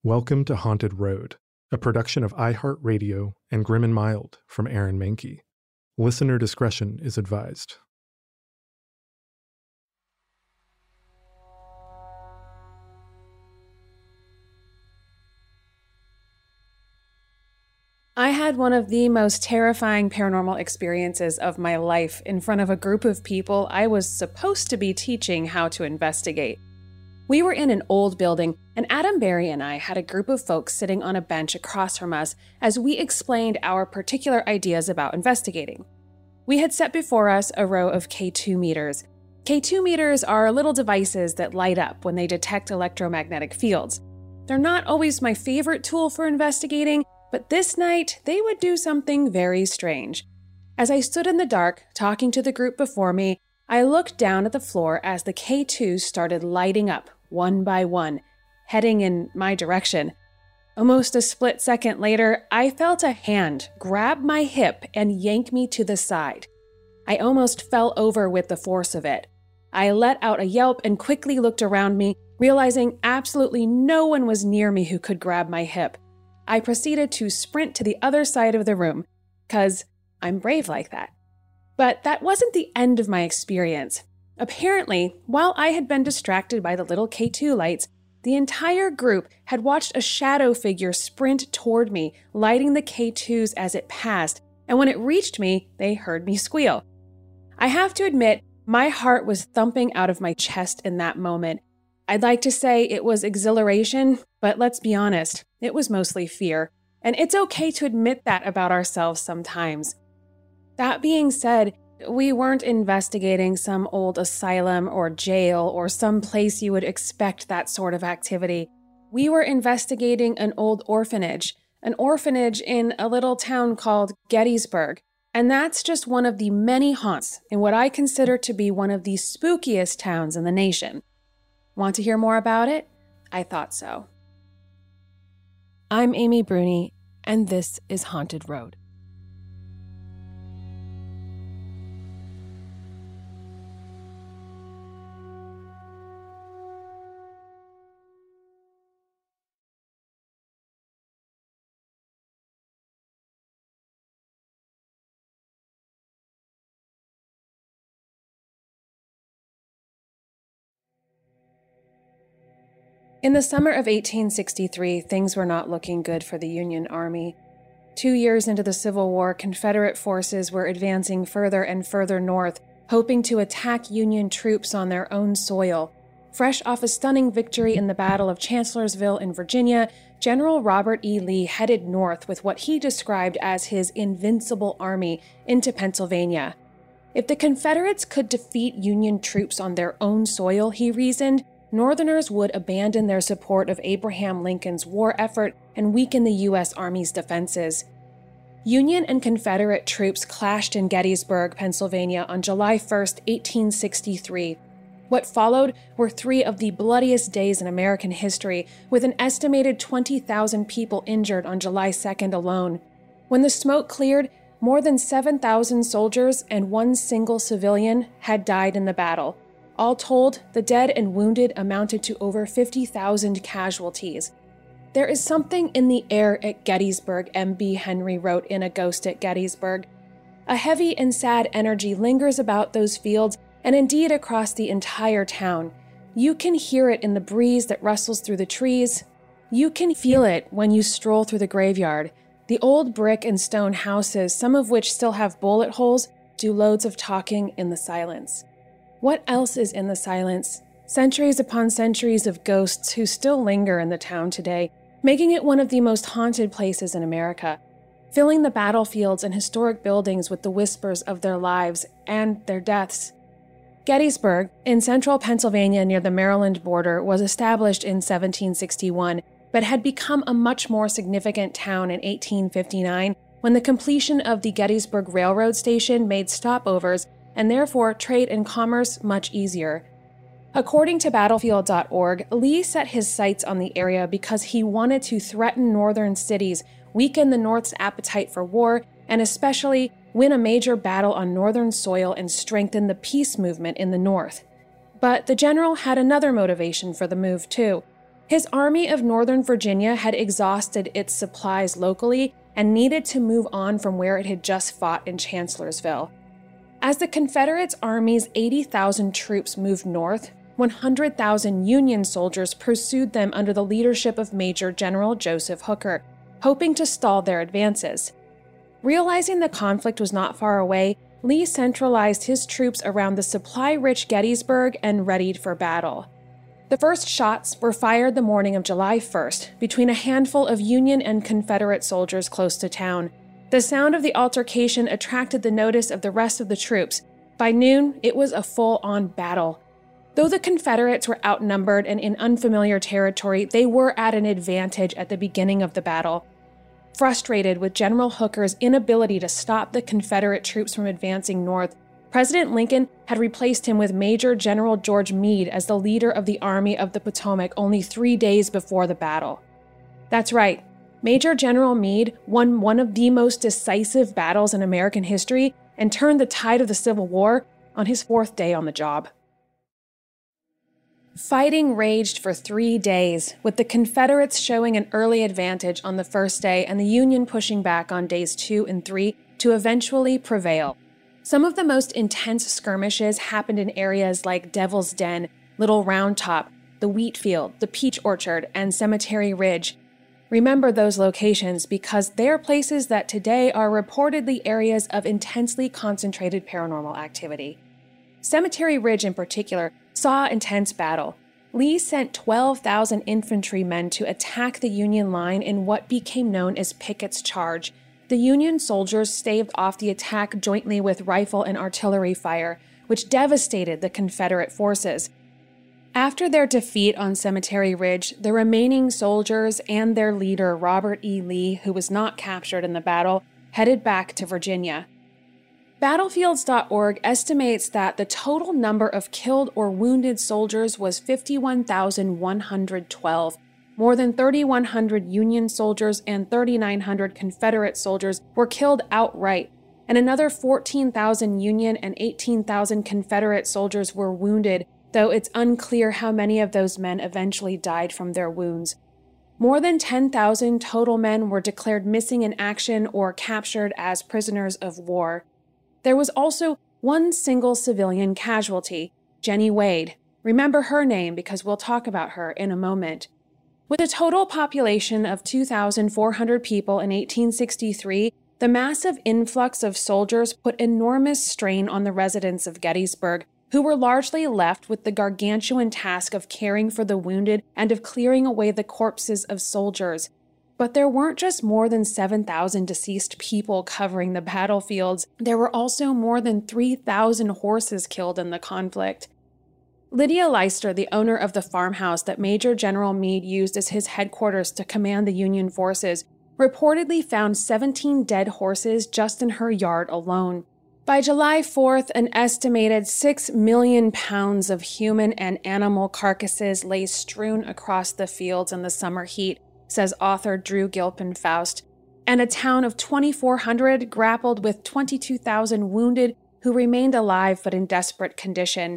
Welcome to Haunted Road, a production of iHeartRadio and Grim and Mild from Aaron Mahnke. Listener discretion is advised. I had one of the most terrifying paranormal experiences of my life in front of a group of people I was supposed to be teaching how to investigate. We were in an old building, and Adam Berry and I had a group of folks sitting on a bench across from us as we explained our particular ideas about investigating. We had set before us a row of K2 meters. K2 meters are little devices that light up when they detect electromagnetic fields. They're not always my favorite tool for investigating, but this night they would do something very strange. As I stood in the dark, talking to the group before me, I looked down at the floor as the K2s started lighting up, one by one, heading in my direction. Almost a split second later, I felt a hand grab my hip and yank me to the side. I almost fell over with the force of it. I let out a yelp and quickly looked around me, realizing absolutely no one was near me who could grab my hip. I proceeded to sprint to the other side of the room, 'cause I'm brave like that. But that wasn't the end of my experience. Apparently, while I had been distracted by the little K2 lights, the entire group had watched a shadow figure sprint toward me, lighting the K2s as it passed, and when it reached me, they heard me squeal. I have to admit, my heart was thumping out of my chest in that moment. I'd like to say it was exhilaration, but let's be honest, it was mostly fear. And it's okay to admit that about ourselves sometimes. That being said, we weren't investigating some old asylum or jail or some place you would expect that sort of activity. We were investigating an old orphanage in a little town called Gettysburg. And that's just one of the many haunts in what I consider to be one of the spookiest towns in the nation. Want to hear more about it? I thought so. I'm Amy Bruni, and this is Haunted Road. In the summer of 1863, things were not looking good for the Union Army. 2 years into the Civil War, Confederate forces were advancing further and further north, hoping to attack Union troops on their own soil. Fresh off a stunning victory in the Battle of Chancellorsville in Virginia, General Robert E. Lee headed north with what he described as his invincible army into Pennsylvania. If the Confederates could defeat Union troops on their own soil, he reasoned, Northerners would abandon their support of Abraham Lincoln's war effort and weaken the U.S. Army's defenses. Union and Confederate troops clashed in Gettysburg, Pennsylvania on July 1, 1863. What followed were 3 of the bloodiest days in American history, with an estimated 20,000 people injured on July 2nd alone. When the smoke cleared, more than 7,000 soldiers and 1 single civilian had died in the battle. All told, the dead and wounded amounted to over 50,000 casualties. There is something in the air at Gettysburg, M.B. Henry wrote in A Ghost at Gettysburg. A heavy and sad energy lingers about those fields and indeed across the entire town. You can hear it in the breeze that rustles through the trees. You can feel it when you stroll through the graveyard. The old brick and stone houses, some of which still have bullet holes, do loads of talking in the silence. What else is in the silence? Centuries upon centuries of ghosts who still linger in the town today, making it one of the most haunted places in America, filling the battlefields and historic buildings with the whispers of their lives and their deaths. Gettysburg, in central Pennsylvania near the Maryland border, was established in 1761, but had become a much more significant town in 1859 when the completion of the Gettysburg Railroad Station made stopovers and therefore trade and commerce much easier. According to Battlefield.org, Lee set his sights on the area because he wanted to threaten northern cities, weaken the North's appetite for war, and especially win a major battle on northern soil and strengthen the peace movement in the North. But the general had another motivation for the move, too. His Army of Northern Virginia had exhausted its supplies locally and needed to move on from where it had just fought in Chancellorsville. As the Confederates' army's 80,000 troops moved north, 100,000 Union soldiers pursued them under the leadership of Major General Joseph Hooker, hoping to stall their advances. Realizing the conflict was not far away, Lee centralized his troops around the supply-rich Gettysburg and readied for battle. The first shots were fired the morning of July 1st between a handful of Union and Confederate soldiers close to town. The sound of the altercation attracted the notice of the rest of the troops. By noon, it was a full-on battle. Though the Confederates were outnumbered and in unfamiliar territory, they were at an advantage at the beginning of the battle. Frustrated with General Hooker's inability to stop the Confederate troops from advancing north, President Lincoln had replaced him with Major General George Meade as the leader of the Army of the Potomac only 3 days before the battle. That's right, Major General Meade won one of the most decisive battles in American history and turned the tide of the Civil War on his 4th day on the job. Fighting raged for 3 days, with the Confederates showing an early advantage on the first day and the Union pushing back on days 2 and 3 to eventually prevail. Some of the most intense skirmishes happened in areas like Devil's Den, Little Round Top, the Wheat Field, the Peach Orchard, and Cemetery Ridge. Remember those locations because they're places that today are reportedly areas of intensely concentrated paranormal activity. Cemetery Ridge in particular saw intense battle. Lee sent 12,000 infantrymen to attack the Union line in what became known as Pickett's Charge. The Union soldiers staved off the attack jointly with rifle and artillery fire, which devastated the Confederate forces. After their defeat on Cemetery Ridge, the remaining soldiers and their leader, Robert E. Lee, who was not captured in the battle, headed back to Virginia. Battlefields.org estimates that the total number of killed or wounded soldiers was 51,112. More than 3,100 Union soldiers and 3,900 Confederate soldiers were killed outright, and another 14,000 Union and 18,000 Confederate soldiers were wounded, though it's unclear how many of those men eventually died from their wounds. More than 10,000 total men were declared missing in action or captured as prisoners of war. There was also one single civilian casualty, Jenny Wade. Remember her name because we'll talk about her in a moment. With a total population of 2,400 people in 1863, the massive influx of soldiers put enormous strain on the residents of Gettysburg, who were largely left with the gargantuan task of caring for the wounded and of clearing away the corpses of soldiers. But there weren't just more than 7,000 deceased people covering the battlefields. There were also more than 3,000 horses killed in the conflict. Lydia Leister, the owner of the farmhouse that Major General Meade used as his headquarters to command the Union forces, reportedly found 17 dead horses just in her yard alone. By July 4th, an estimated 6 million pounds of human and animal carcasses lay strewn across the fields in the summer heat, says author Drew Gilpin Faust, and a town of 2,400 grappled with 22,000 wounded who remained alive but in desperate condition.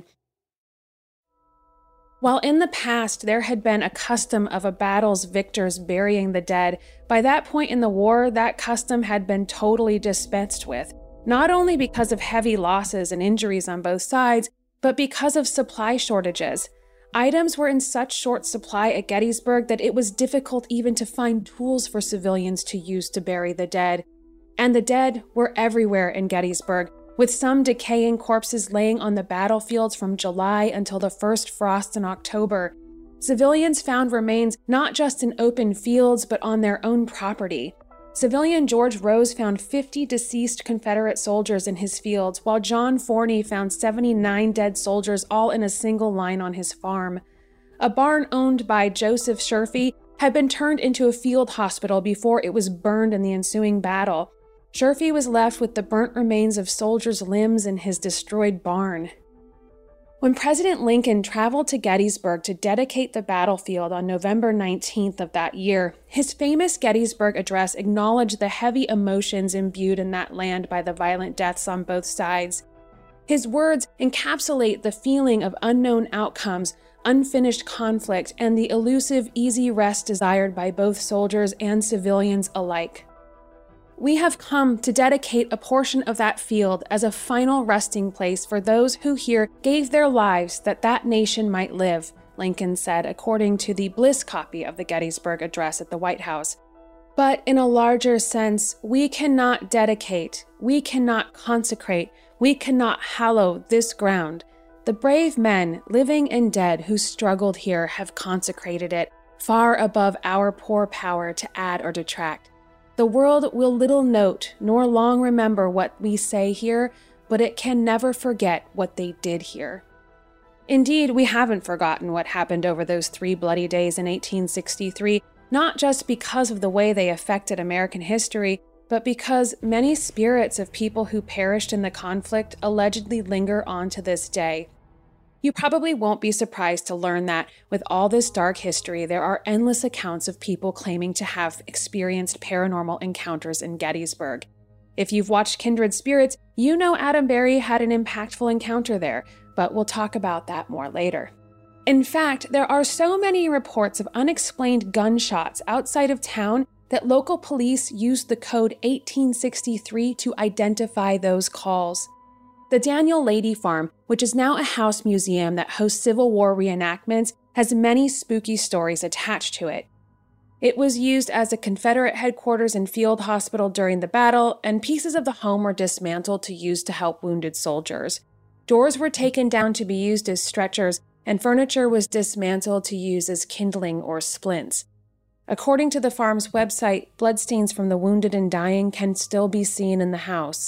While in the past there had been a custom of a battle's victors burying the dead, by that point in the war, that custom had been totally dispensed with, not only because of heavy losses and injuries on both sides, but because of supply shortages. Items were in such short supply at Gettysburg that it was difficult even to find tools for civilians to use to bury the dead. And the dead were everywhere in Gettysburg, with some decaying corpses laying on the battlefields from July until the first frost in October. Civilians found remains not just in open fields, but on their own property. Civilian George Rose found 50 deceased Confederate soldiers in his fields, while John Forney found 79 dead soldiers all in a single line on his farm. A barn owned by Joseph Sherfy had been turned into a field hospital before it was burned in the ensuing battle. Sherfy was left with the burnt remains of soldiers' limbs in his destroyed barn. When President Lincoln traveled to Gettysburg to dedicate the battlefield on November 19th of that year, his famous Gettysburg Address acknowledged the heavy emotions imbued in that land by the violent deaths on both sides. His words encapsulate the feeling of unknown outcomes, unfinished conflict and the elusive, easy rest desired by both soldiers and civilians alike. We have come to dedicate a portion of that field as a final resting place for those who here gave their lives that that nation might live, Lincoln said, according to the Bliss copy of the Gettysburg Address at the White House. But in a larger sense, we cannot dedicate, we cannot consecrate, we cannot hallow this ground. The brave men, living and dead, who struggled here have consecrated it, far above our poor power to add or detract. The world will little note nor long remember what we say here, but it can never forget what they did here. Indeed, we haven't forgotten what happened over those 3 bloody days in 1863, not just because of the way they affected American history, but because many spirits of people who perished in the conflict allegedly linger on to this day. You probably won't be surprised to learn that, with all this dark history, there are endless accounts of people claiming to have experienced paranormal encounters in Gettysburg. If you've watched Kindred Spirits, you know Adam Berry had an impactful encounter there, but we'll talk about that more later. In fact, there are so many reports of unexplained gunshots outside of town that local police used the code 1863 to identify those calls. The Daniel Lady Farm, which is now a house museum that hosts Civil War reenactments, has many spooky stories attached to it. It was used as a Confederate headquarters and field hospital during the battle, and pieces of the home were dismantled to use to help wounded soldiers. Doors were taken down to be used as stretchers, and furniture was dismantled to use as kindling or splints. According to the farm's website, bloodstains from the wounded and dying can still be seen in the house.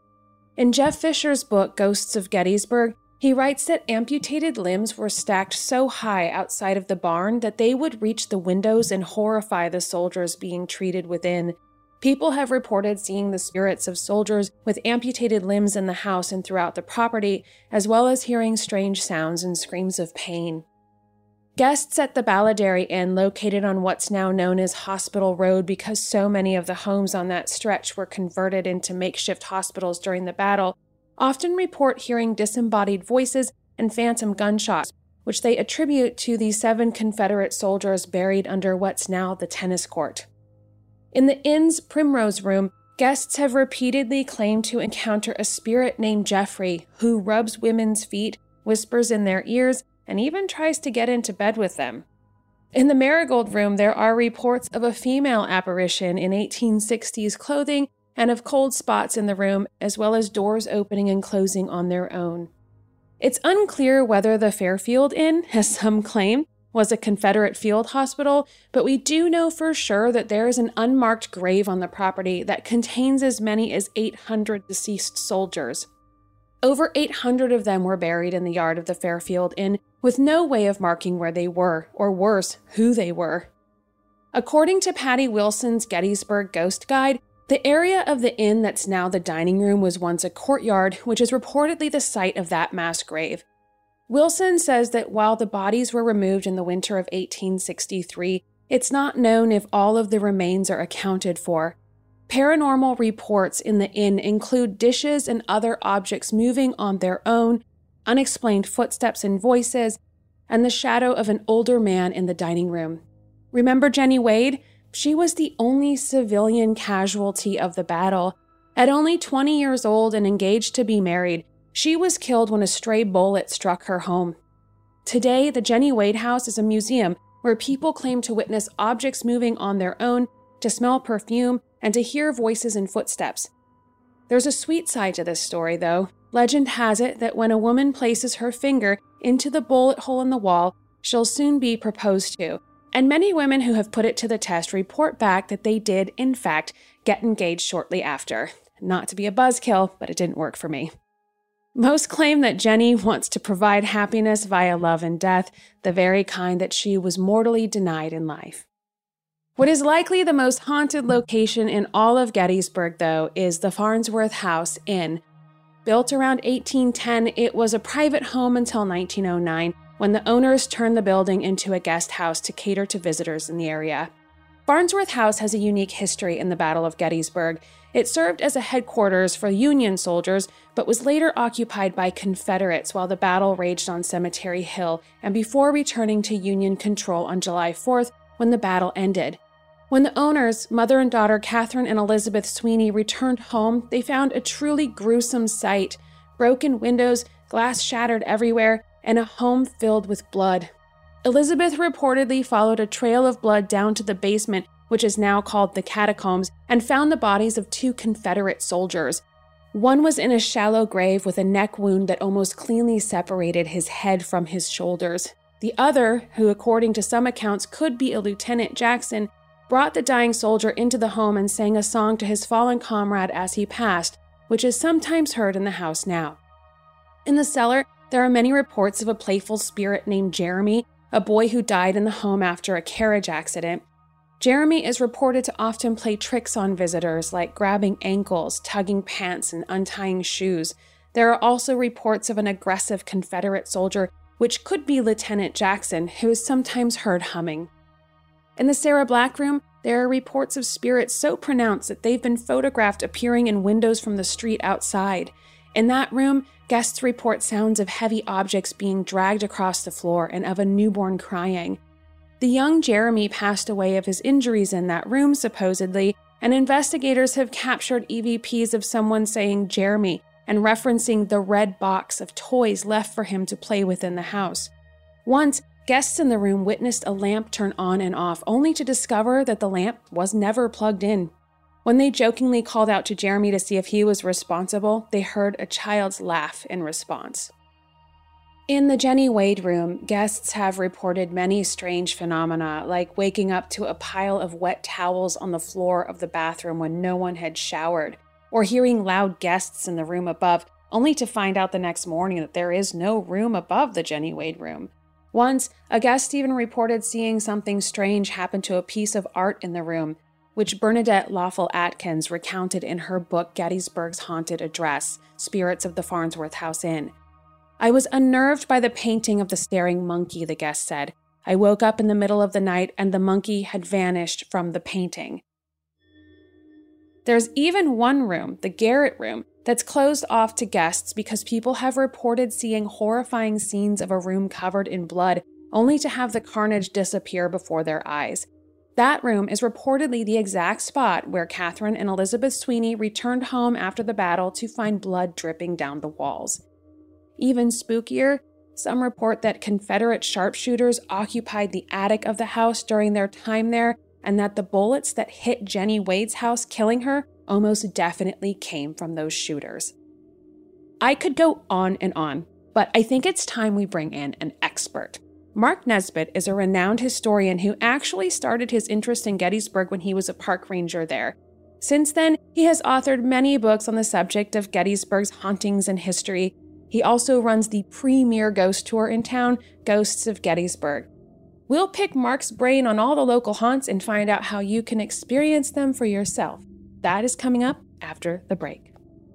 In Jeff Fisher's book, Ghosts of Gettysburg, he writes that amputated limbs were stacked so high outside of the barn that they would reach the windows and horrify the soldiers being treated within. People have reported seeing the spirits of soldiers with amputated limbs in the house and throughout the property, as well as hearing strange sounds and screams of pain. Guests at the Balladary Inn, located on what's now known as Hospital Road because so many of the homes on that stretch were converted into makeshift hospitals during the battle, often report hearing disembodied voices and phantom gunshots, which they attribute to the 7 Confederate soldiers buried under what's now the tennis court. In the inn's Primrose Room, guests have repeatedly claimed to encounter a spirit named Jeffrey who rubs women's feet, whispers in their ears, and even tries to get into bed with them. In the Marigold Room, there are reports of a female apparition in 1860s clothing and of cold spots in the room, as well as doors opening and closing on their own. It's unclear whether the Fairfield Inn, as some claim, was a Confederate field hospital, but we do know for sure that there is an unmarked grave on the property that contains as many as 800 deceased soldiers. Over 800 of them were buried in the yard of the Fairfield Inn, with no way of marking where they were, or worse, who they were. According to Patty Wilson's Gettysburg Ghost Guide, the area of the inn that's now the dining room was once a courtyard, which is reportedly the site of that mass grave. Wilson says that while the bodies were removed in the winter of 1863, it's not known if all of the remains are accounted for. Paranormal reports in the inn include dishes and other objects moving on their own, unexplained footsteps and voices, and the shadow of an older man in the dining room. Remember Jenny Wade? She was the only civilian casualty of the battle. At only 20 years old and engaged to be married, she was killed when a stray bullet struck her home. Today, the Jenny Wade House is a museum where people claim to witness objects moving on their own, to smell perfume, and to hear voices and footsteps. There's a sweet side to this story, though. Legend has it that when a woman places her finger into the bullet hole in the wall, she'll soon be proposed to. And many women who have put it to the test report back that they did, in fact, get engaged shortly after. Not to be a buzzkill, but it didn't work for me. Most claim that Jenny wants to provide happiness via love and death, the very kind that she was mortally denied in life. What is likely the most haunted location in all of Gettysburg, though, is the Farnsworth House Inn. Built around 1810, it was a private home until 1909, when the owners turned the building into a guest house to cater to visitors in the area. Farnsworth House has a unique history in the Battle of Gettysburg. It served as a headquarters for Union soldiers, but was later occupied by Confederates while the battle raged on Cemetery Hill and before returning to Union control on July 4th when the battle ended. When the owners, mother and daughter Catherine and Elizabeth Sweeney, returned home, they found a truly gruesome sight: broken windows, glass shattered everywhere, and a home filled with blood. Elizabeth reportedly followed a trail of blood down to the basement, which is now called the Catacombs, and found the bodies of 2 Confederate soldiers. One was in a shallow grave with a neck wound that almost cleanly separated his head from his shoulders. The other, who according to some accounts could be a Lieutenant Jackson, brought the dying soldier into the home and sang a song to his fallen comrade as he passed, which is sometimes heard in the house now. In the cellar, there are many reports of a playful spirit named Jeremy, a boy who died in the home after a carriage accident. Jeremy is reported to often play tricks on visitors, like grabbing ankles, tugging pants, and untying shoes. There are also reports of an aggressive Confederate soldier, which could be Lieutenant Jackson, who is sometimes heard humming. In the Sarah Black room, there are reports of spirits so pronounced that they've been photographed appearing in windows from the street outside. In that room, guests report sounds of heavy objects being dragged across the floor and of a newborn crying. The young Jeremy passed away of his injuries in that room, supposedly, and investigators have captured EVPs of someone saying Jeremy and referencing the red box of toys left for him to play with in the house. Once, guests in the room witnessed a lamp turn on and off, only to discover that the lamp was never plugged in. When they jokingly called out to Jeremy to see if he was responsible, they heard a child's laugh in response. In the Jenny Wade room, guests have reported many strange phenomena, like waking up to a pile of wet towels on the floor of the bathroom when no one had showered, or hearing loud guests in the room above, only to find out the next morning that there is no room above the Jenny Wade room. Once, a guest even reported seeing something strange happen to a piece of art in the room, which Bernadette Lawful Atkins recounted in her book Gettysburg's Haunted Address, Spirits of the Farnsworth House Inn. I was unnerved by the painting of the staring monkey, the guest said. I woke up in the middle of the night and the monkey had vanished from the painting. There's even one room, the Garrett room, that's closed off to guests because people have reported seeing horrifying scenes of a room covered in blood, only to have the carnage disappear before their eyes. That room is reportedly the exact spot where Catherine and Elizabeth Sweeney returned home after the battle to find blood dripping down the walls. Even spookier, some report that Confederate sharpshooters occupied the attic of the house during their time there, and that the bullets that hit Jenny Wade's house, killing her, almost definitely came from those shooters. I could go on and on, but I think it's time we bring in an expert. Mark Nesbitt is a renowned historian who actually started his interest in Gettysburg when he was a park ranger there. Since then, he has authored many books on the subject of Gettysburg's hauntings and history. He also runs the premier ghost tour in town, Ghosts of Gettysburg. We'll pick Mark's brain on all the local haunts and find out how you can experience them for yourself. That is coming up after the break.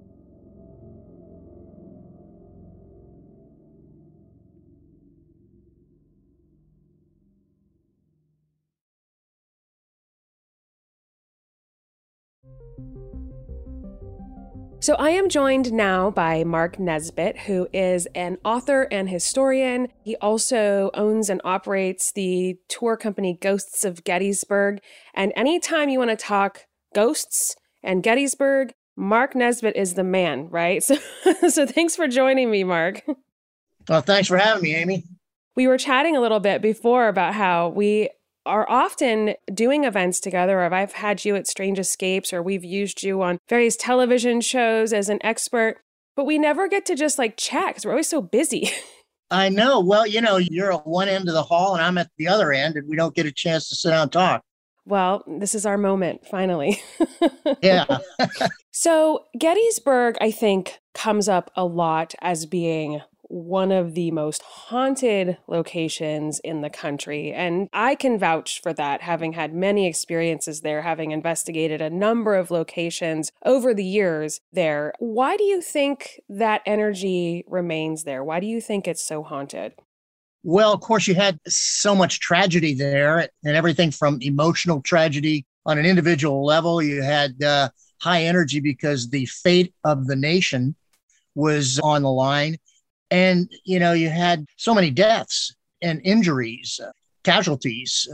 So I am joined now by Mark Nesbitt, who is an author and historian. He also owns and operates the tour company Ghosts of Gettysburg. And anytime you want to talk ghosts and Gettysburg, Mark Nesbitt is the man, right? So thanks for joining me, Mark. Well, thanks for having me, Amy. We were chatting a little bit before about how we are often doing events together, or I've had you at Strange Escapes, or we've used you on various television shows as an expert, but we never get to just chat because we're always so busy. I know. Well, you're at one end of the hall and I'm at the other end, and we don't get a chance to sit down and talk. Well, this is our moment, finally. Yeah. So Gettysburg, I think, comes up a lot as being one of the most haunted locations in the country. And I can vouch for that, having had many experiences there, having investigated a number of locations over the years there. Why do you think that energy remains there? Why do you think it's so haunted? Well, of course, you had so much tragedy there and everything from emotional tragedy on an individual level. You had high energy because the fate of the nation was on the line. And, you had so many deaths and injuries, casualties,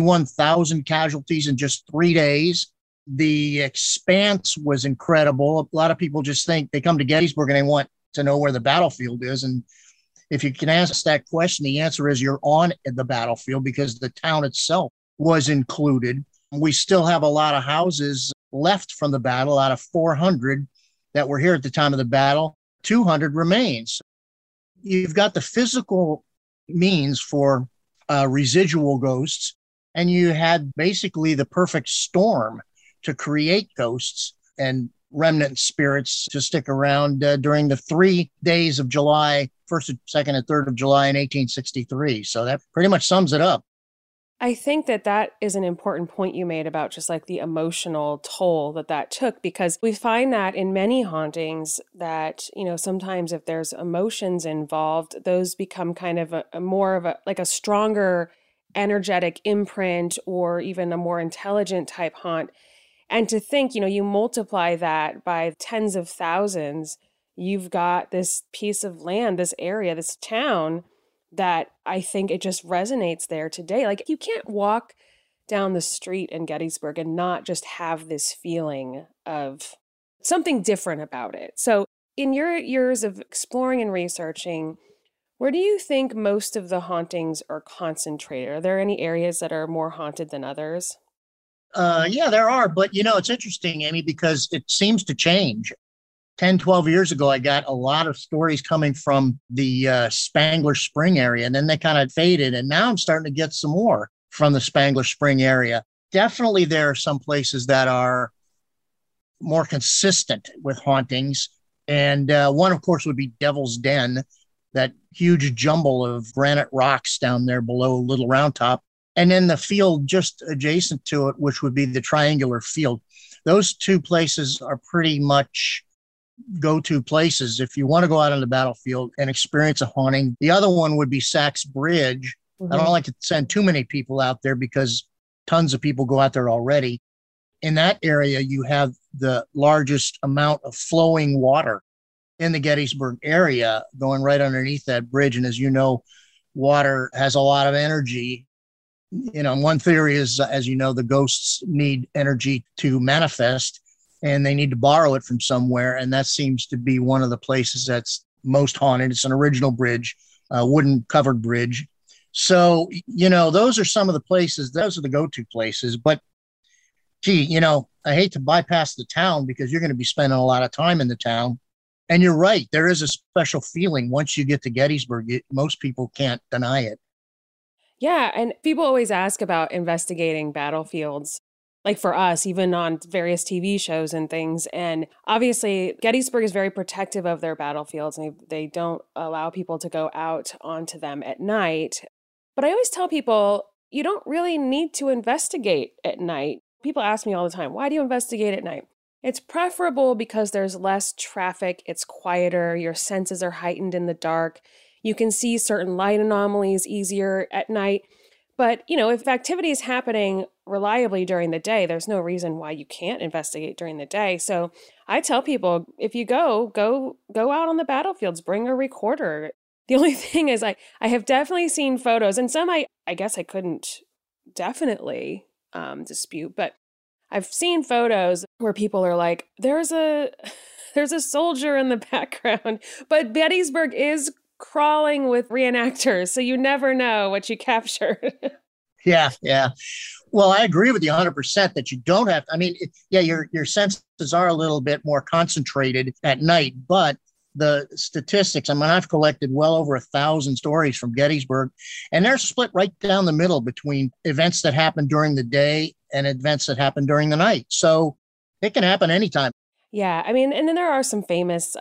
51,000 casualties in just 3 days. The expanse was incredible. A lot of people just think they come to Gettysburg and they want to know where the battlefield is. And if you can ask that question, the answer is you're on the battlefield because the town itself was included. We still have a lot of houses left from the battle. Out of 400 that were here at the time of the battle, 200 remains. You've got the physical means for residual ghosts, and you had basically the perfect storm to create ghosts and remnant spirits to stick around during the 3 days of July, 1st, 2nd, and 3rd of July in 1863. So that pretty much sums it up. I think that is an important point you made about just like the emotional toll that took, because we find that in many hauntings that, sometimes if there's emotions involved, those become kind of a more of a stronger energetic imprint or even a more intelligent type haunt. And to think, you multiply that by tens of thousands, you've got this piece of land, this area, this town that I think it just resonates there today. Like, you can't walk down the street in Gettysburg and not just have this feeling of something different about it. So in your years of exploring and researching, where do you think most of the hauntings are concentrated? Are there any areas that are more haunted than others? Yeah, there are. But, it's interesting, Amy, because it seems to change. 10, 12 years ago, I got a lot of stories coming from the Spangler Spring area, and then they kind of faded. And now I'm starting to get some more from the Spangler Spring area. Definitely, there are some places that are more consistent with hauntings. And one, of course, would be Devil's Den, that huge jumble of granite rocks down there below Little Round Top. And then the field just adjacent to it, which would be the Triangular Field. Those two places are pretty much go-to places if you want to go out on the battlefield and experience a haunting. The other one would be Sachs Bridge. Mm-hmm. I don't like to send too many people out there because tons of people go out there already. In that area, you have the largest amount of flowing water in the Gettysburg area going right underneath that bridge. And as you know, water has a lot of energy. One theory is, as you know, the ghosts need energy to manifest, and they need to borrow it from somewhere. And that seems to be one of the places that's most haunted. It's an original bridge, a wooden covered bridge. So, those are some of the places. Those are the go-to places. But, gee, I hate to bypass the town because you're going to be spending a lot of time in the town. And you're right. There is a special feeling once you get to Gettysburg. Most people can't deny it. Yeah. And people always ask about investigating battlefields. Like for us, even on various TV shows and things. And obviously, Gettysburg is very protective of their battlefields, and they don't allow people to go out onto them at night. But I always tell people, you don't really need to investigate at night. People ask me all the time, why do you investigate at night? It's preferable because there's less traffic, it's quieter, your senses are heightened in the dark. You can see certain light anomalies easier at night. But, if activity is happening reliably during the day, there's no reason why you can't investigate during the day. So I tell people, if you go out on the battlefields, bring a recorder. The only thing is I have definitely seen photos, and some I guess I couldn't definitely dispute, but I've seen photos where people are like, there's a soldier in the background, but Gettysburg is crawling with reenactors, so you never know what you captured. Yeah. Well, I agree with you 100% that you don't have. Your senses are a little bit more concentrated at night, but the statistics, I've collected well over 1,000 stories from Gettysburg, and they're split right down the middle between events that happen during the day and events that happen during the night. So it can happen anytime. Yeah. And then there are some famous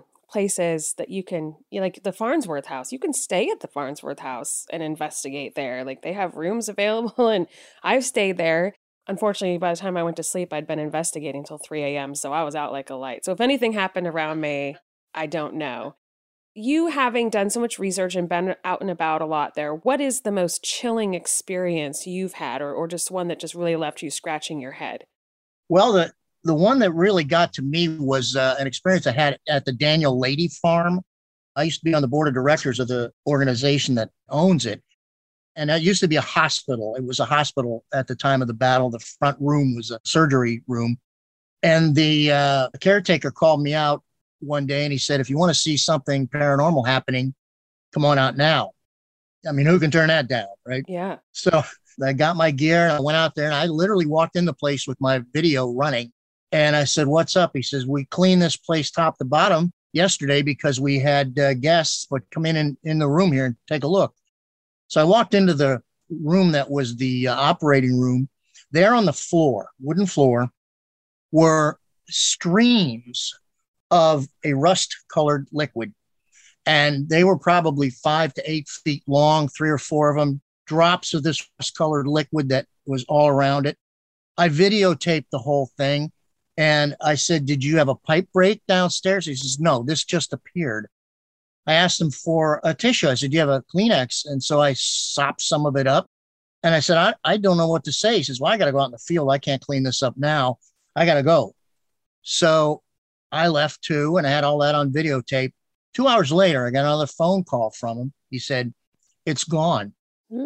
places that you can, like the Farnsworth House. You can stay at the Farnsworth House and investigate there. Like, they have rooms available, and I've stayed there. Unfortunately, by the time I went to sleep, I'd been investigating until 3 a.m. So I was out like a light. So if anything happened around me, I don't know. You having done so much research and been out and about a lot there, what is the most chilling experience you've had, or just one that just really left you scratching your head? Well, the one that really got to me was an experience I had at the Daniel Lady Farm. I used to be on the board of directors of the organization that owns it. And that used to be a hospital. It was a hospital at the time of the battle. The front room was a surgery room. And the caretaker called me out one day and he said, if you want to see something paranormal happening, come on out now. I mean, who can turn that down, right? Yeah. So I got my gear and I went out there and I literally walked in the place with my video running. And I said, what's up? He says, we cleaned this place top to bottom yesterday because we had guests, but come in the room here and take a look. So I walked into the room that was the operating room. There on the floor, wooden floor, were streams of a rust-colored liquid. And they were probably 5 to 8 feet long, 3 or 4 of them, drops of this rust-colored liquid that was all around it. I videotaped the whole thing. And I said, did you have a pipe break downstairs? He says, no, this just appeared. I asked him for a tissue. I said, do you have a Kleenex? And so I sopped some of it up. And I said, I don't know what to say. He says, well, I got to go out in the field. I can't clean this up now. I got to go. So I left too, and I had all that on videotape. 2 hours later, I got another phone call from him. He said, it's gone.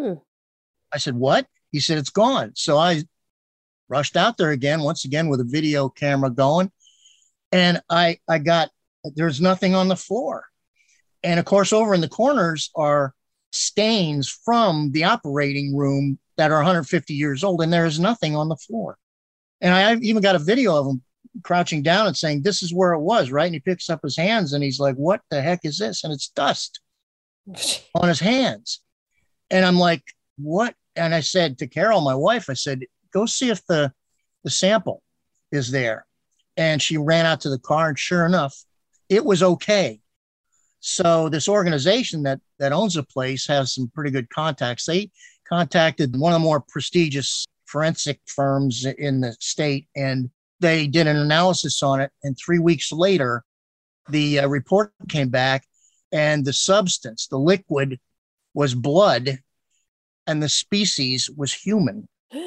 I said, what? He said, it's gone. So I rushed out there again, once again, with a video camera going. And I got, there's nothing on the floor. And of course, over in the corners are stains from the operating room that are 150 years old, and there is nothing on the floor. And I even got a video of him crouching down and saying, this is where it was, right? And he picks up his hands and he's like, what the heck is this? And it's dust on his hands. And I'm like, what? And I said to Carol, my wife, I said, go see if the sample is there. And she ran out to the car, and sure enough, it was okay. So this organization that owns the place has some pretty good contacts. They contacted one of the more prestigious forensic firms in the state, and they did an analysis on it. And 3 weeks later, the report came back, and the substance, the liquid, was blood, and the species was human.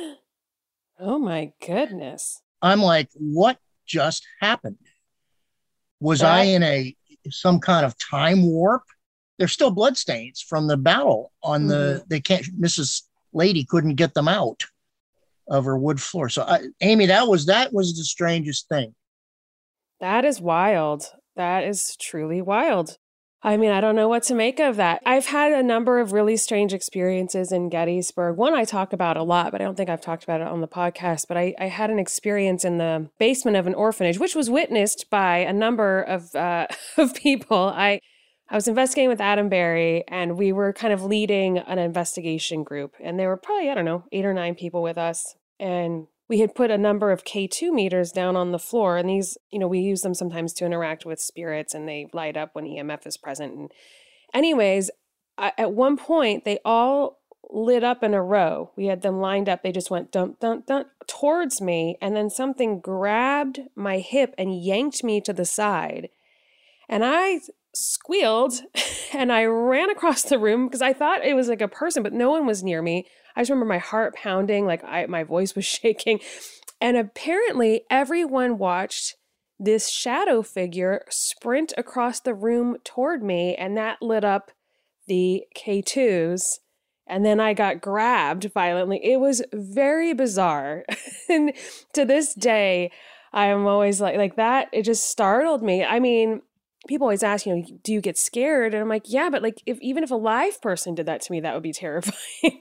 Oh my goodness. I'm like, what just happened? Was I in some kind of time warp? There's still bloodstains from the battle on Mrs. Lady couldn't get them out of her wood floor. So Amy, that was the strangest thing. That is wild. That is truly wild. I mean, I don't know what to make of that. I've had a number of really strange experiences in Gettysburg. One I talk about a lot, but I don't think I've talked about it on the podcast. But I had an experience in the basement of an orphanage, which was witnessed by a number of people. I was investigating with Adam Berry, and we were kind of leading an investigation group. And there were probably, 8 or 9 people with us. And we had put a number of K2 meters down on the floor, and these, we use them sometimes to interact with spirits, and they light up when EMF is present. And anyways, at one point, they all lit up in a row. We had them lined up. They just went dun, dun, dun towards me, and then something grabbed my hip and yanked me to the side. And I squealed, and I ran across the room because I thought it was like a person, but no one was near me. I just remember my heart pounding, like my voice was shaking. And apparently everyone watched this shadow figure sprint across the room toward me, and that lit up the K2s. And then I got grabbed violently. It was very bizarre. And to this day, I am always like that. It just startled me. I mean, people always ask, do you get scared? And I'm like, yeah, but even if a live person did that to me, that would be terrifying.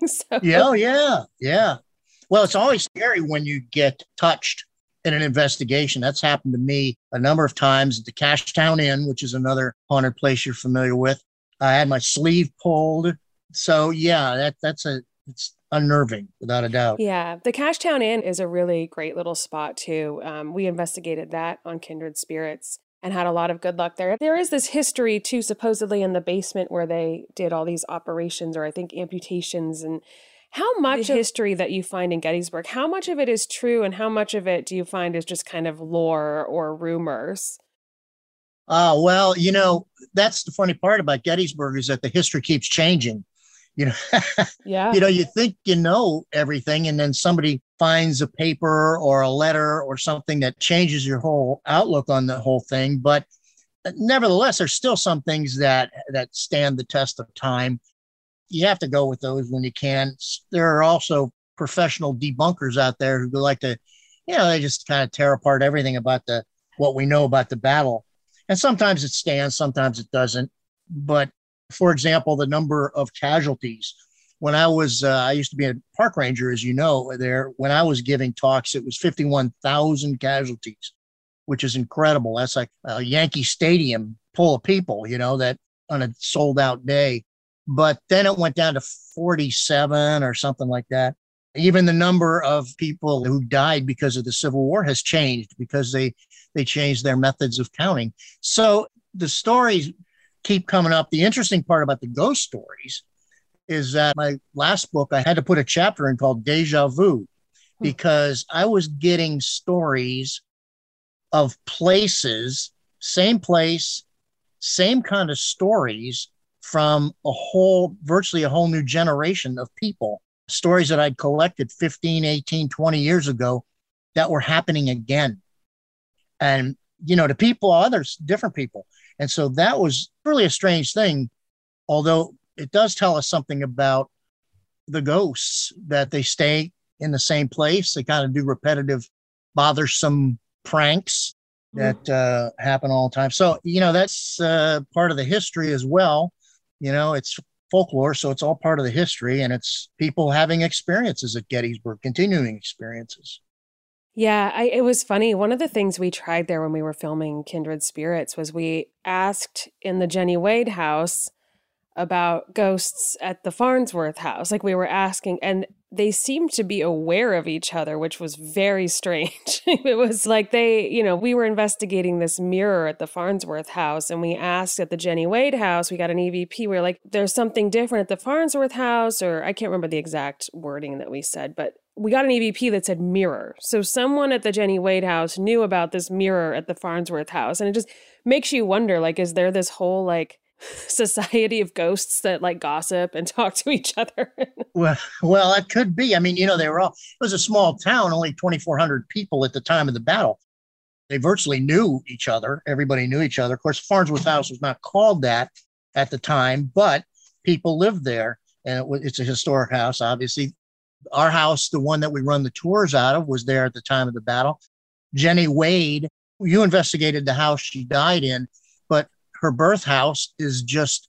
Yeah. Well, it's always scary when you get touched in an investigation. That's happened to me a number of times at the Cashtown Inn, which is another haunted place you're familiar with. I had my sleeve pulled. So yeah, it's unnerving without a doubt. Yeah. The Cashtown Inn is a really great little spot too. We investigated that on Kindred Spirits and had a lot of good luck there. There is this history too, supposedly in the basement where they did all these operations, or I think amputations. And how much history that you find in Gettysburg, how much of it is true and how much of it do you find is just kind of lore or rumors? Well, that's the funny part about Gettysburg is that the history keeps changing. You know, Yeah. you think you know everything, and then somebody finds a paper or a letter or something that changes your whole outlook on the whole thing. But nevertheless, there's still some things that stand the test of time. You have to go with those when you can. There are also professional debunkers out there who like to, they just kind of tear apart everything about what we know about the battle. And sometimes it stands, sometimes it doesn't. But for example, the number of casualties. When I used to be a park ranger, as you know, there, when I was giving talks, it was 51,000 casualties, which is incredible. That's like a Yankee Stadium full of people, that on a sold out day. But then it went down to 47 or something like that. Even the number of people who died because of the Civil War has changed because they changed their methods of counting. So the stories keep coming up. The interesting part about the ghost stories is that my last book, I had to put a chapter in called Deja Vu, because I was getting stories of places, same place, same kind of stories from virtually a whole new generation of people, stories that I'd collected 15, 18, 20 years ago that were happening again. And, to people, others, different people. And so that was really a strange thing, although it does tell us something about the ghosts, that they stay in the same place. They kind of do repetitive, bothersome pranks that happen all the time. So, that's part of the history as well. It's folklore, so it's all part of the history, and it's people having experiences at Gettysburg, continuing experiences. Yeah, it was funny. One of the things we tried there when we were filming Kindred Spirits was we asked in the Jenny Wade house about ghosts at the Farnsworth house. Like we were asking, and they seemed to be aware of each other, which was very strange. It was like we were investigating this mirror at the Farnsworth house, and we asked at the Jenny Wade house, we got an EVP. We were like, there's something different at the Farnsworth house, or I can't remember the exact wording that we said, but we got an EVP that said mirror. So someone at the Jenny Wade house knew about this mirror at the Farnsworth house. And it just makes you wonder, is there this whole society of ghosts that gossip and talk to each other? Well, it could be. I mean, it was a small town, only 2,400 people at the time of the battle. They virtually knew each other. Everybody knew each other. Of course, Farnsworth House was not called that at the time, but people lived there. And it's a historic house, obviously. Our house, the one that we run the tours out of, was there at the time of the battle. Jenny Wade, you investigated the house she died in, but her birth house is just,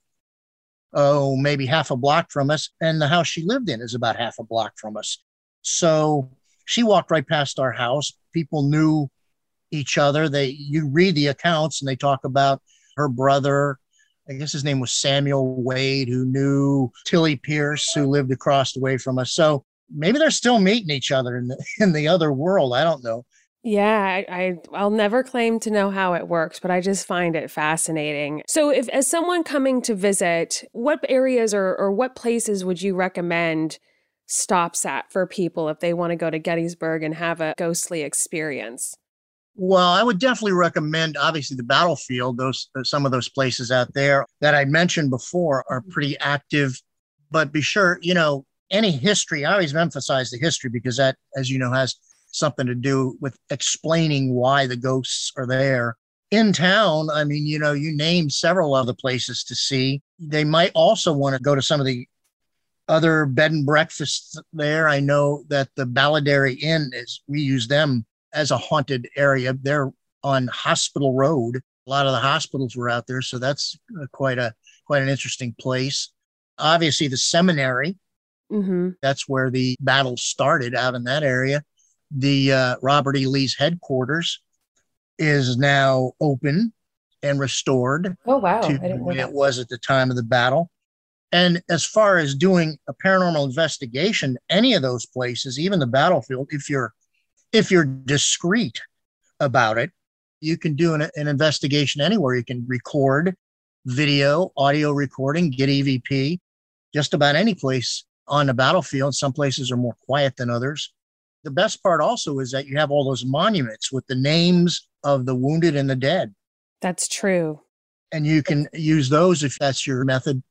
maybe half a block from us. And the house she lived in is about half a block from us. So she walked right past our house. People knew each other. You read the accounts and they talk about her brother. I guess his name was Samuel Wade, who knew Tilly Pierce, who lived across the way from us. So maybe they're still meeting each other in the other world. I don't know. Yeah, I'll never claim to know how it works, but I just find it fascinating. So as someone coming to visit, what areas or what places would you recommend stops at for people if they want to go to Gettysburg and have a ghostly experience? Well, I would definitely recommend, obviously, the battlefield. Some of those places out there that I mentioned before are pretty active. But be sure, any history, I always emphasize the history because that, as you know, has something to do with explaining why the ghosts are there. In town, I mean, you named several other places to see. They might also want to go to some of the other bed and breakfasts there. I know that the Balladary Inn we use them as a haunted area. They're on Hospital Road. A lot of the hospitals were out there, so that's quite an interesting place. Obviously, the seminary. Mm-hmm. That's where the battle started, out in that area. The Robert E. Lee's headquarters is now open and restored. Oh, wow. To the way it was at the time of the battle. And as far as doing a paranormal investigation, any of those places, even the battlefield, if you're discreet about it, you can do an investigation anywhere. You can record video, audio recording, get EVP, just about any place on the battlefield. Some places are more quiet than others. The best part also is that you have all those monuments with the names of the wounded and the dead. That's true. And you can use those if that's your method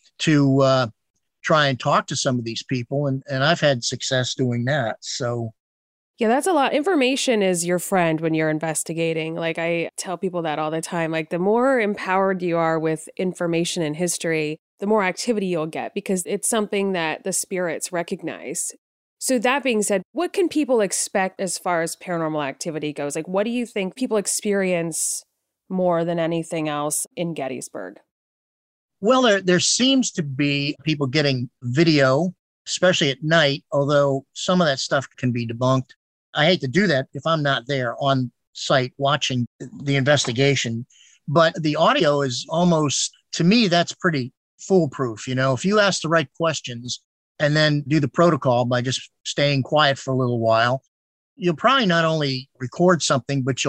to try and talk to some of these people. And I've had success doing that. So yeah, that's a lot. Information is your friend when you're investigating. Like I tell people that all the time. Like the more empowered you are with information and history, the more activity you'll get because it's something that the spirits recognize. So that being said, what can people expect as far as paranormal activity goes? Like what do you think people experience more than anything else in Gettysburg? well, there seems to be people getting video, especially at night, although some of that stuff can be debunked. I hate to do that if I'm not there on site watching the investigation, but the audio is almost, to me, that's pretty foolproof. You know, if you ask the right questions and then do the protocol by just staying quiet for a little while, you'll probably not only record something, but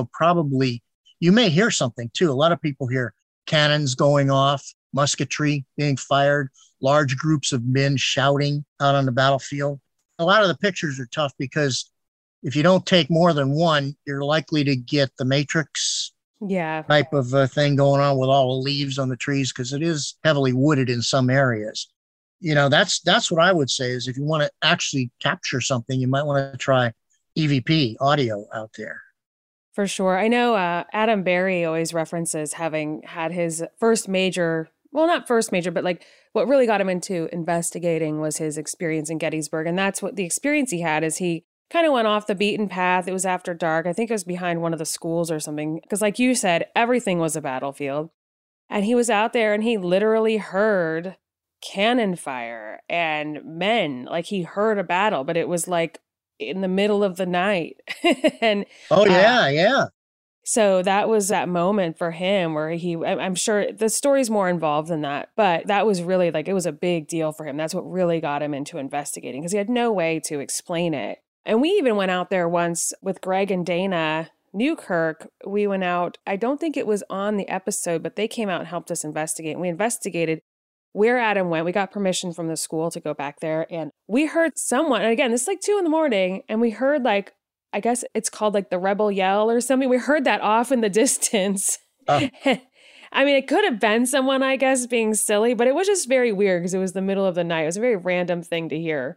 you may hear something too. A lot of people hear cannons going off, musketry being fired, large groups of men shouting out on the battlefield. A lot of the pictures are tough because if you don't take more than one, you're likely to get the Matrix type of thing going on with all the leaves on the trees because it is heavily wooded in some areas. You know, that's what I would say is if you want to actually capture something, you might want to try EVP audio out there. For sure. I know Adam Berry always references having had his first major, well, not first major, but like what really got him into investigating was his experience in Gettysburg. And that's what the experience he had is he kind of went off the beaten path. It was after dark. I think it was behind one of the schools or something. Because like you said, everything was a battlefield. And he was out there and he literally heard cannon fire and men. Like he heard a battle, but it was like in the middle of the night. And yeah. so that was that moment for him where I'm sure the story's more involved than that, but that was really like, it was a big deal for him. That's what really got him into investigating because he had no way to explain it. And we even went out there once with Greg and Dana Newkirk. We went out, I don't think it was on the episode, but they came out and helped us investigate. And we investigated where Adam went. We got permission from the school to go back there. And we heard someone, and again, this is like 2 a.m. and we heard like, I guess it's called like the rebel yell or something. We heard that off in the distance. Oh. I mean, it could have been someone, I guess, being silly, but it was just very weird because it was the middle of the night. It was a very random thing to hear.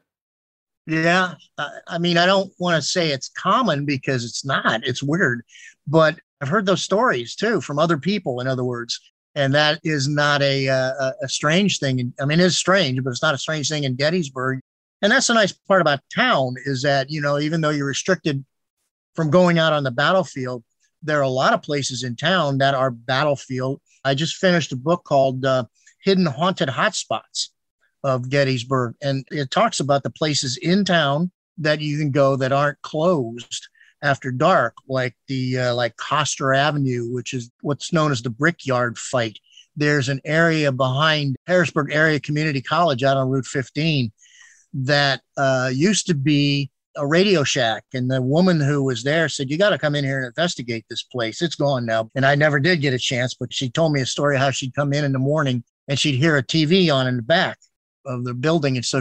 Yeah. I mean, I don't want to say it's common because it's not. It's weird. But I've heard those stories too from other people, in other words. And that is not a strange thing. I mean, it is strange, but it's not a strange thing in Gettysburg. And that's the nice part about town is that, you know, even though you're restricted from going out on the battlefield, there are a lot of places in town that are battlefield. I just finished a book called Hidden Haunted Hotspots of Gettysburg. And it talks about the places in town that you can go that aren't closed after dark, like like Coster Avenue, which is what's known as the Brickyard Fight. There's an area behind Harrisburg Area Community College out on Route 15 that used to be a Radio Shack. And the woman who was there said, you got to come in here and investigate this place. It's gone now. And I never did get a chance, but she told me a story how she'd come in the morning and she'd hear a TV on in the back of the building. And so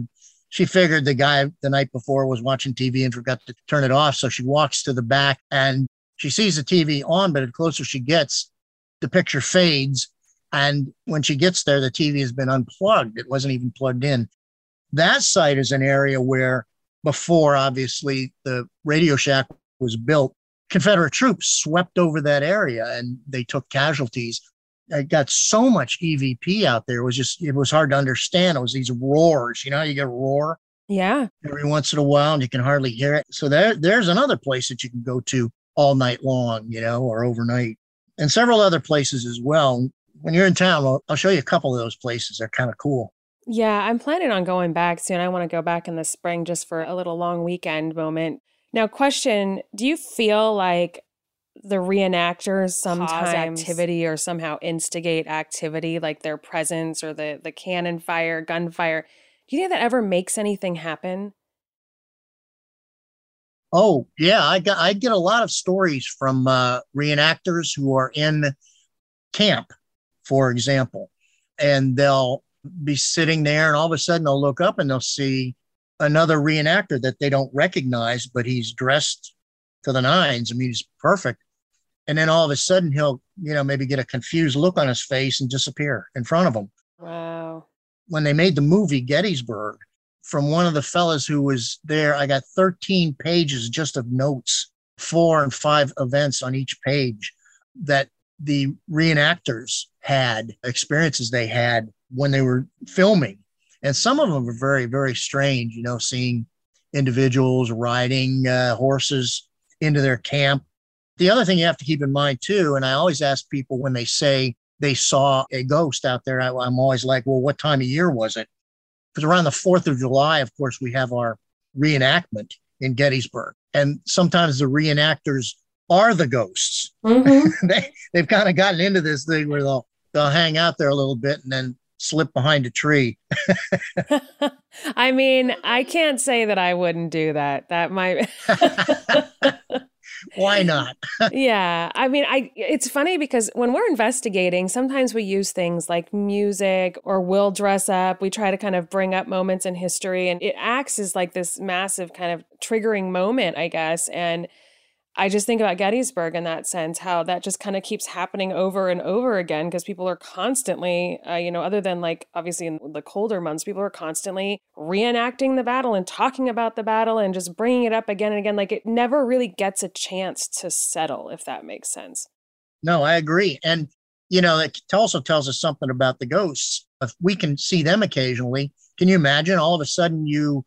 she figured the guy the night before was watching TV and forgot to turn it off. So she walks to the back and she sees the TV on, but the closer she gets, the picture fades. And when she gets there, the TV has been unplugged. It wasn't even plugged in. That site is an area where before, obviously, the Radio Shack was built, Confederate troops swept over that area and they took casualties. I got so much EVP out there. It was hard to understand. It was these roars. You know, you get a roar. Yeah. Every once in a while and you can hardly hear it. So there's another place that you can go to all night long, you know, or overnight. And several other places as well. When you're in town, I'll show you a couple of those places. They're kind of cool. Yeah, I'm planning on going back soon. I want to go back in the spring just for a little long weekend moment. Now, question, do you feel like the reenactors sometimes activity or somehow instigate activity, like their presence or the cannon fire, gunfire? Do you think that ever makes anything happen? Oh, yeah. I get a lot of stories from reenactors who are in camp, for example, and they'll be sitting there and all of a sudden they'll look up and they'll see another reenactor that they don't recognize, but he's dressed to the nines. I mean, he's perfect. And then all of a sudden he'll maybe get a confused look on his face and disappear in front of him. Wow. When they made the movie Gettysburg, from one of the fellas who was there, I got 13 pages just of notes, 4 and 5 events on each page that the reenactors had, experiences they had when they were filming. And some of them were very, very strange, seeing individuals riding horses into their camp. The other thing you have to keep in mind too, and I always ask people when they say they saw a ghost out there, I'm always like, well, what time of year was it? Because around the 4th of July, of course, we have our reenactment in Gettysburg. And sometimes the reenactors are the ghosts. Mm-hmm. They've kind of gotten into this thing where they'll hang out there a little bit and then slip behind a tree. I mean, I can't say that I wouldn't do that. That might... Why not? Yeah. I mean, it's funny because when we're investigating, sometimes we use things like music or we'll dress up. We try to kind of bring up moments in history, and it acts as like this massive kind of triggering moment, I guess. And I just think about Gettysburg in that sense, how that just kind of keeps happening over and over again because people are constantly, other than like obviously in the colder months, people are constantly reenacting the battle and talking about the battle and just bringing it up again and again. Like it never really gets a chance to settle, if that makes sense. No, I agree. And, it also tells us something about the ghosts. If we can see them occasionally, can you imagine all of a sudden you've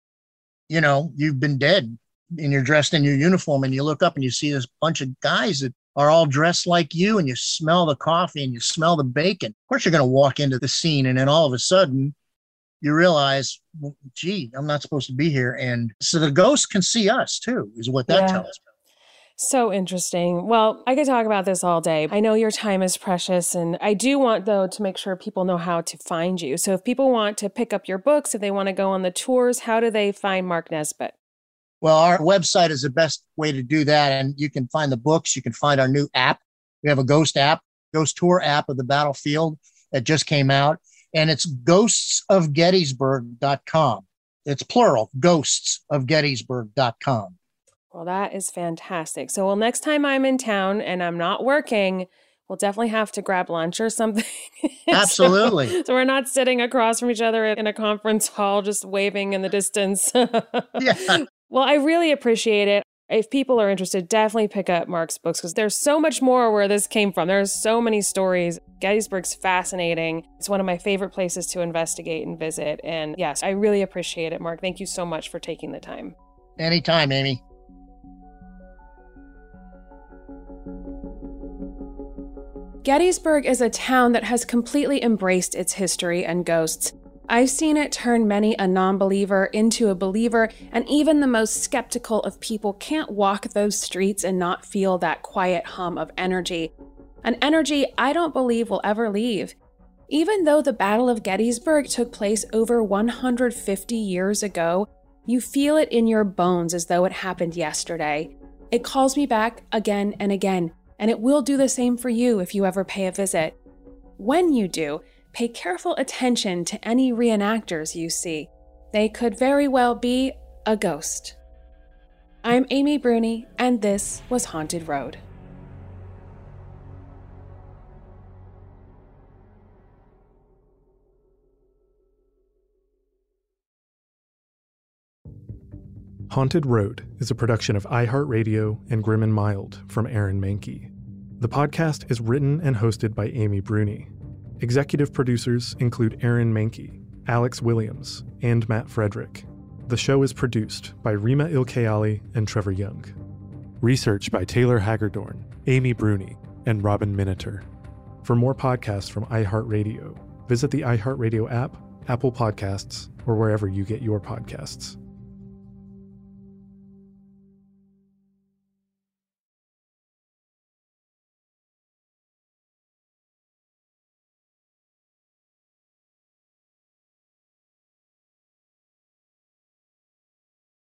been dead and you're dressed in your uniform and you look up and you see this bunch of guys that are all dressed like you and you smell the coffee and you smell the bacon. Of course, you're going to walk into the scene and then all of a sudden you realize, well, gee, I'm not supposed to be here. And so the ghosts can see us too, is what that tells me. So interesting. Well, I could talk about this all day. I know your time is precious, and I do want, though, to make sure people know how to find you. So if people want to pick up your books, if they want to go on the tours, how do they find Mark Nesbitt? Well, our website is the best way to do that. And you can find the books. You can find our new app. We have a ghost tour app of the battlefield that just came out. And it's ghostsofgettysburg.com. It's plural, ghostsofgettysburg.com. Well, that is fantastic. So, next time I'm in town and I'm not working, we'll definitely have to grab lunch or something. Absolutely. So we're not sitting across from each other in a conference hall, just waving in the distance. Yeah. Well, I really appreciate it. If people are interested, definitely pick up Mark's books because there's so much more where this came from. There's so many stories. Gettysburg's fascinating. It's one of my favorite places to investigate and visit. And yes, I really appreciate it, Mark. Thank you so much for taking the time. Anytime, Amy. Gettysburg is a town that has completely embraced its history and ghosts. I've seen it turn many a non-believer into a believer, and even the most skeptical of people can't walk those streets and not feel that quiet hum of energy. An energy I don't believe will ever leave. Even though the Battle of Gettysburg took place over 150 years ago, you feel it in your bones as though it happened yesterday. It calls me back again and again, and it will do the same for you if you ever pay a visit. When you do, pay careful attention to any reenactors you see. They could very well be a ghost. I'm Amy Bruni, and this was Haunted Road. Haunted Road is a production of iHeartRadio and Grim and Mild from Aaron Mahnke. The podcast is written and hosted by Amy Bruni. Executive producers include Aaron Mahnke, Alex Williams, and Matt Frederick. The show is produced by Rima Ilkayali and Trevor Young. Research by Taylor Hagerdorn, Amy Bruni, and Robin Miniter. For more podcasts from iHeartRadio, visit the iHeartRadio app, Apple Podcasts, or wherever you get your podcasts.